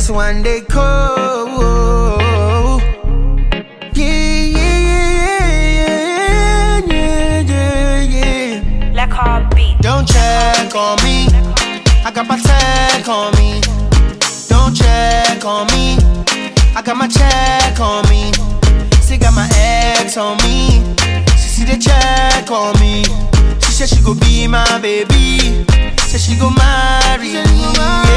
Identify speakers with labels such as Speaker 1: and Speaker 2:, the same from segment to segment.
Speaker 1: this one they call. Yeah.
Speaker 2: Like heartbeat.
Speaker 1: Don't check on me. I got my tag on me. Don't check on me. I got my check on me. Still got my ex on me. She see the check on me. She said she go be my baby. Said she go marry me.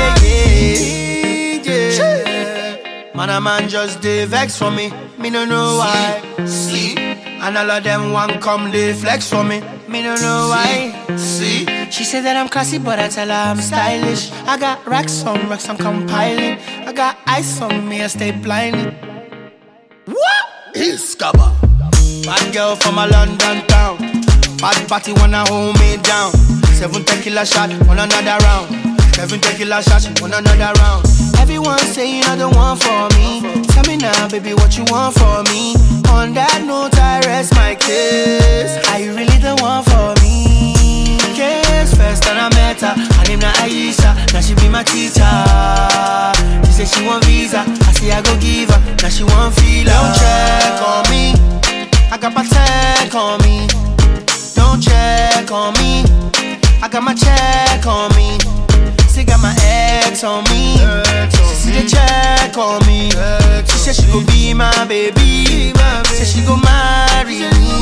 Speaker 1: Yeah. Man, a man just dey vex for me. Me no know why. See, and all of them want come dey flex for me. Me no know why. See, she said that I'm classy, but I tell her I'm stylish. I got racks on racks, I'm compiling. I got ice on me, I stay blinded. What? It's Scabba. Bad girl from a London town. Bad party wanna hold me down. 7 tequila shot, one another round. 7 tequila shots, one another round. Everyone say you're not the one for me. Tell me now, baby, what you want for me. On that note, I rest my case. Are you really the one for me? Case first and I met her. Her name na Aisha, now she be my teacher. She say she want visa, I say I go give her. Now she want feel her. Don't check on me, I got my tag on me. Don't check on me, I got my check on me. Still got my ex on me. She see the check on me. She said she go be my baby. Said she go marry me.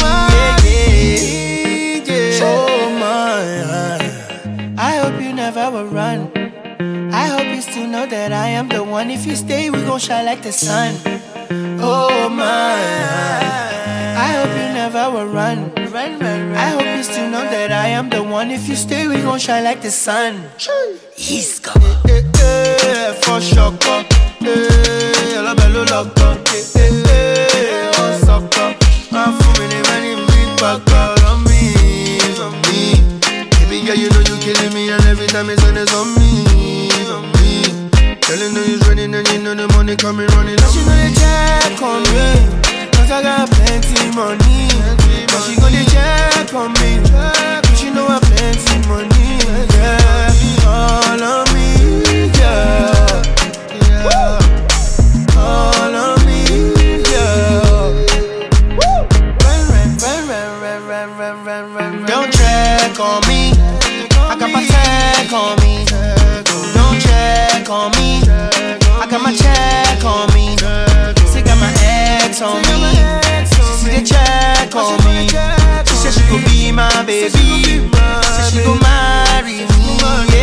Speaker 1: Yeah. Oh my, I hope you never will run. I hope you still know that I am the one. If you stay, we gon' shine like the sun. Oh my, I hope you never will run. I hope you still know that I am the one. If you stay, we gon' shine like the sun. He's coming. For sure. La bello loco. Oh, sucker. I'm feeling many big back on me. Baby girl, you know you killing me, and every time it's on, it's on me. Telling you you're running, and you know the money coming running. She gonna check on me, cause I got plenty money. But she gonna check on me, cause she know I plenty money. Yeah, all on me, yeah. All on me, yeah. Don't check on me, I got my tag on me. Don't check on me, I got my check on me. Still got my ex on me. She see the check on me. She said she go be my baby. Said she go marry me.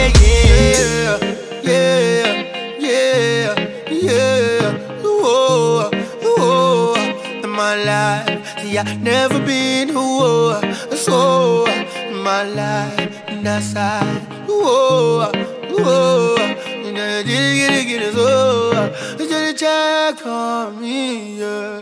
Speaker 1: Yeah. Ooh, in my life, see I never been so in my life, in that side. You know, get it, so just check on me, yeah.